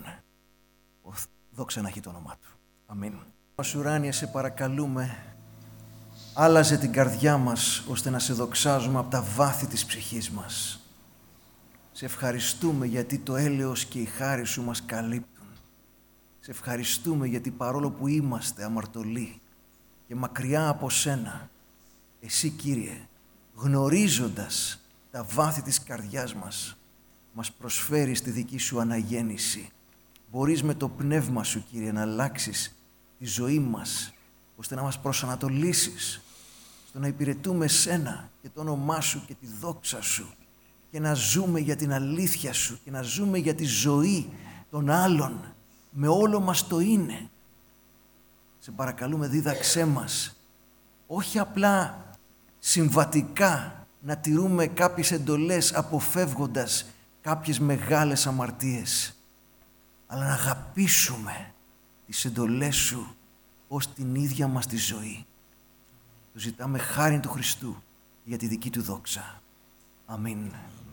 Δόξα να έχει το όνομά Του. Αμήν. Μας ουράνια, σε παρακαλούμε, άλλαζε την καρδιά μας ώστε να σε δοξάζουμε από τα βάθη της ψυχής μας. Σε ευχαριστούμε γιατί το έλεος και η χάρη Σου μας καλύπτουν. Σε ευχαριστούμε γιατί παρόλο που είμαστε αμαρτωλοί και μακριά από Σένα, Εσύ, Κύριε, γνωρίζοντας τα βάθη της καρδιάς μας προσφέρεις τη δική Σου αναγέννηση. Μπορείς με το πνεύμα Σου, Κύριε, να αλλάξεις τη ζωή μας, ώστε να μας προσανατολίσεις στο να υπηρετούμε Σένα και το όνομά Σου και τη δόξα Σου και να ζούμε για την αλήθεια Σου και να ζούμε για τη ζωή των άλλων με όλο μας το είναι. Σε παρακαλούμε, δίδαξέ μας όχι απλά συμβατικά να τηρούμε κάποιες εντολές αποφεύγοντας κάποιες μεγάλες αμαρτίες, αλλά να αγαπήσουμε τις εντολές Σου ως την ίδια μας τη ζωή. Το ζητάμε χάριν του Χριστού για τη δική Του δόξα. Αμήν.